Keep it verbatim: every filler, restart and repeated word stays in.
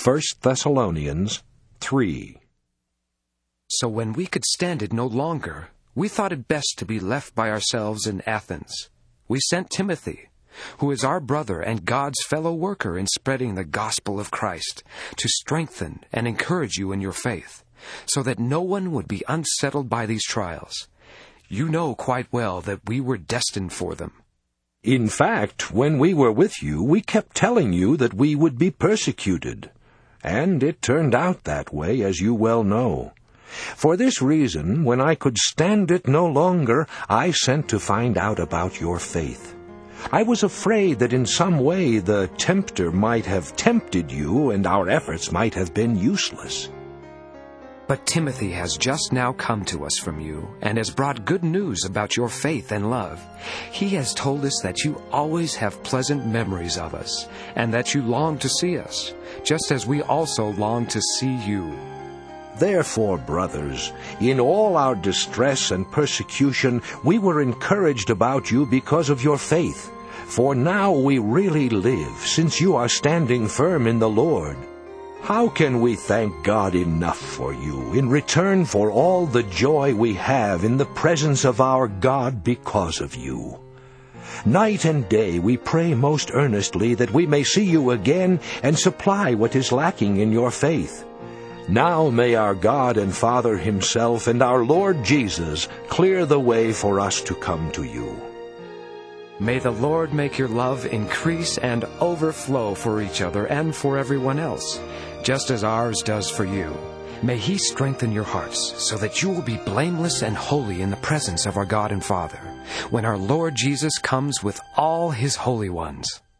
First Thessalonians three. So when we could stand it no longer, we thought it best to be left by ourselves in Athens. We sent Timothy, who is our brother and God's fellow worker in spreading the gospel of Christ, to strengthen and encourage you in your faith, so that no one would be unsettled by these trials. You know quite well that we were destined for them. In fact, when we were with you, we kept telling you that we would be persecuted. And it turned out that way, as you well know. For this reason, when I could stand it no longer, I sent to find out about your faith. I was afraid that in some way the tempter might have tempted you, and our efforts might have been useless. But Timothy has just now come to us from you, and has brought good news about your faith and love. He has told us that you always have pleasant memories of us, and that you long to see us, just as we also long to see you. Therefore, brothers, in all our distress and persecution, we were encouraged about you because of your faith. For now we really live, since you are standing firm in the Lord. How can we thank God enough for you, in return for all the joy we have in the presence of our God because of you? Night and day we pray most earnestly that we may see you again and supply what is lacking in your faith. Now may our God and Father himself and our Lord Jesus clear the way for us to come to you. May the Lord make your love increase and overflow for each other and for everyone else, just as ours does for you. May he strengthen your hearts so that you will be blameless and holy in the presence of our God and Father, when our Lord Jesus comes with all his holy ones.